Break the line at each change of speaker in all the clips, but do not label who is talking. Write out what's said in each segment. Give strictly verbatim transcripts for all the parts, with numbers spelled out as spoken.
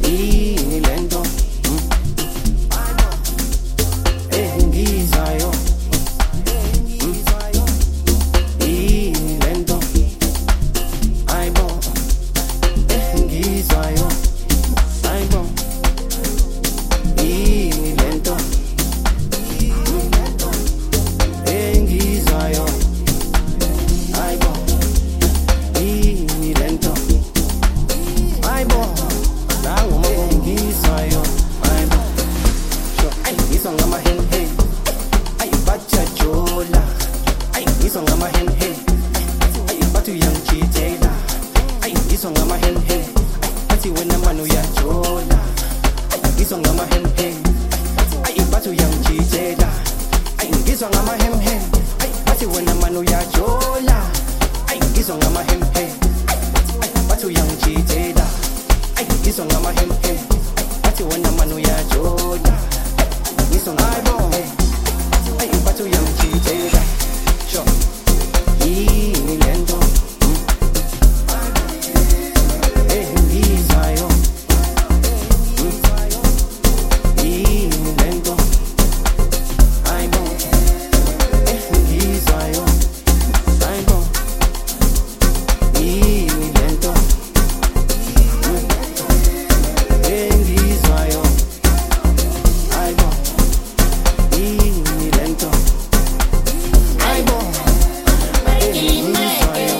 yini lento engizwayo yini lento ayibo engizwayo ayibo yini lento engizwayo ayibo yini lento ayibo nangu engizwayo ayibo sho ay ngizwa ngama hen hen ay bacha jola ay ngizwa ngama hen hen ay bathu yangijitela ay ngizwa ngama hen hen athi wena manu uyajola ay ngizwa ngama hen hen ay bathu yangijitela ay ngizwa ngama hen hen ay athi wena manu uyajola ay ngizwa ngama hen hen ay bathu yangijitela ay ngizwa ngama hen hen athi wena manu uyajola ngizwa ngabo ay bathu yangijitela sho yini lento engizwayo yini lento ayibo engizwayo ayibo yini lento engizwayo ayibo yini lento ayibo engizwayo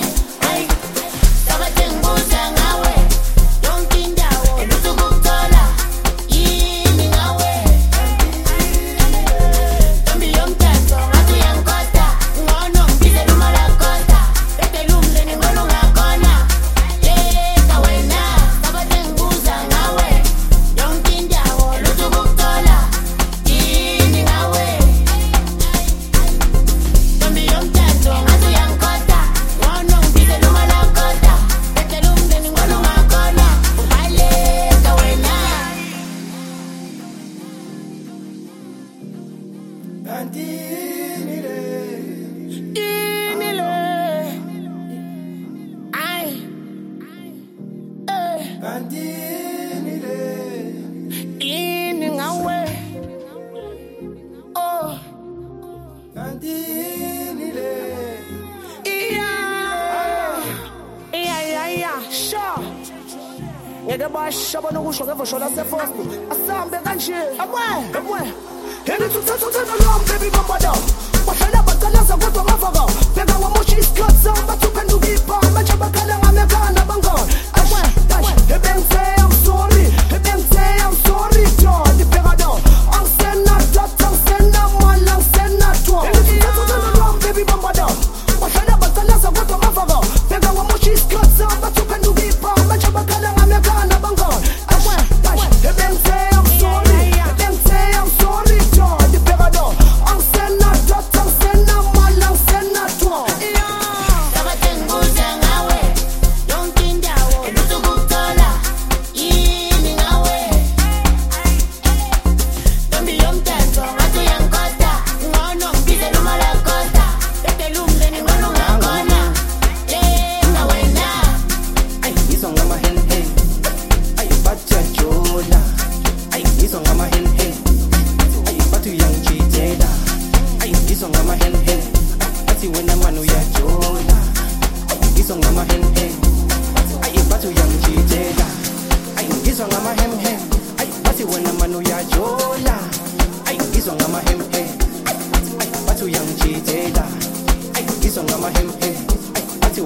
ngeke bashaba nokusho ngevosho lasefostu asambe kanje abwe abwe yenithi uthatha uthando lwami baby bambada bahlala bacalaza kodwa ngavaka bheka wamoshi isikhathi sami bathi uphenduka ibhanga manje bakhala ngamekana bangani abwe ebengise I'm sorry ebengise I'm sorry John ibheka do angisena data angisena mali angisena twa yenithi uthatha uthando lwami baby bambada bahlala bacalaza kodwa ngavaka bheka wamoshi isikhathi sami bathi uphenduka ibhanga manje bakhala ngamekana bangani abwe ebengise I'm sorry ebengise I'm sorry John ibheka do angisena data angisena mali angisena twa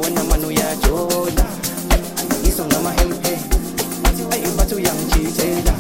Isong ngama hem hem, ay bato yang chitela.